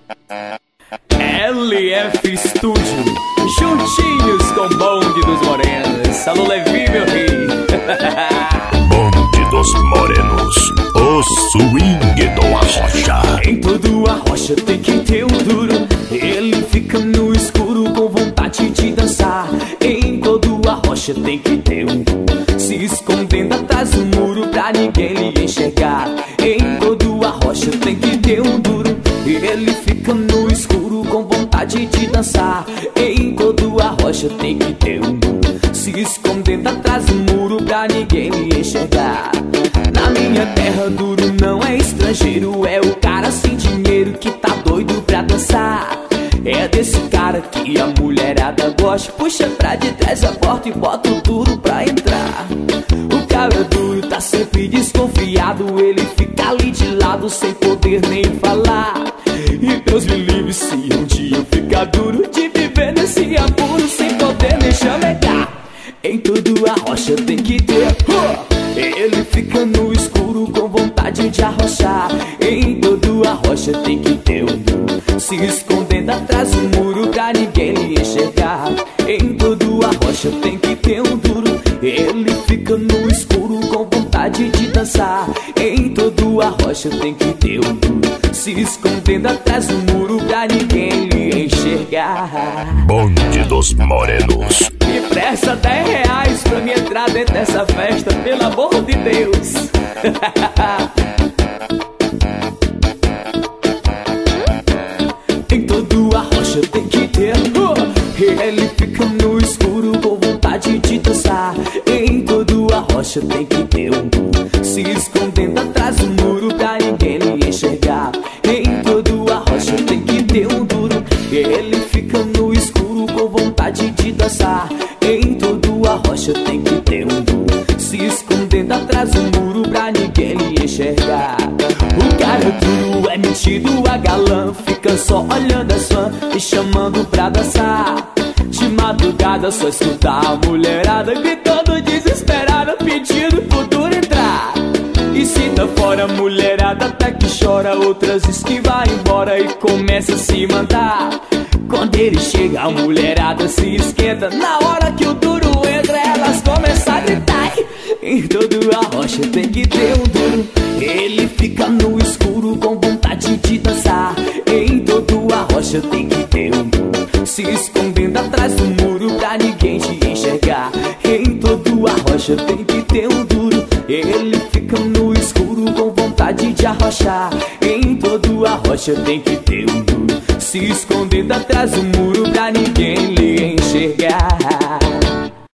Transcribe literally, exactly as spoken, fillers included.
L F Studio, juntinhos com o bonde dos morenos. Alô, Levi, meu rei. Bonde dos morenos, o swing do Arrocha. Em todo Arrocha tem que ter um duro. Ele fica no escuro com vontade de dançar. Em todo Arrocha tem que ter um duro, se escondendo atrás do muro pra ninguém lhe enxergar. Em todo Arrocha tem que ter um duro. Ele fica no escuro com vontade de dançar. Em todo Arrocha tem que ter um duro, se escondendo atrás do muro pra ninguém lhe enxergar. Na minha terra duro não é estrangeiro, é o cara sem dinheiro que tá doido pra dançar. É desse cara que a mulherada gosta, puxa pra de trás a porta e bota o duro pra entrar. O cara duro tá sempre desconfiado, ele fica ali de lado sem poder nem falar. E Deus me livre se um dia eu ficar duro de viver nesse apuro sem poder nem chamegar. Em todo Arrocha tem que ter uh! Ele fica no escuro com vontade de arrochar. Em todo Arrocha tem que ter um duro, se escondendo atrás do muro pra ninguém lhe enxergar. Em todo Arrocha tem que ter um duro. Ele fica no escuro com vontade de dançar. Em todo Arrocha tem que ter um duro, se escondendo atrás do muro pra ninguém lhe enxergar. Bonde dos morenos. Me presta dez reais pra me entrar dentro dessa festa, pelo amor de Deus. Em todo Arrocha tem que ter uh! Ele fica no escuro com vontade de dançar. Em todo Arrocha tem que ter um duro, se escondendo atrás do muro pra ninguém lhe enxergar. Em todo Arrocha tem que ter um duro. Ele fica no escuro com vontade de dançar. Em todo Arrocha tem que ter um duro, se escondendo atrás do muro pra ninguém lhe enxergar. O cara duro é metido a galã, fica só olhando as fãs e chamando pra dançar. De madrugada só escutar a mulherada gritando desesperada, pedindo pro duro entrar. E se tá fora a mulherada até que chora, outras diz que vai embora e começa a se mandar. Quando ele chega a mulherada se esquenta, na hora que o duro entra elas começam a gritar. Em todo Arrocha tem que ter um duro, ele fica no escuro com vontade de dançar. Em todo Arrocha tem que ter um duro, se escondendo atrás do muro pra ninguém te enxergar. Em todo Arrocha tem que ter um duro, ele fica no escuro com vontade de arrochar. Em todo Arrocha tem que ter um duro, se escondendo atrás do muro pra ninguém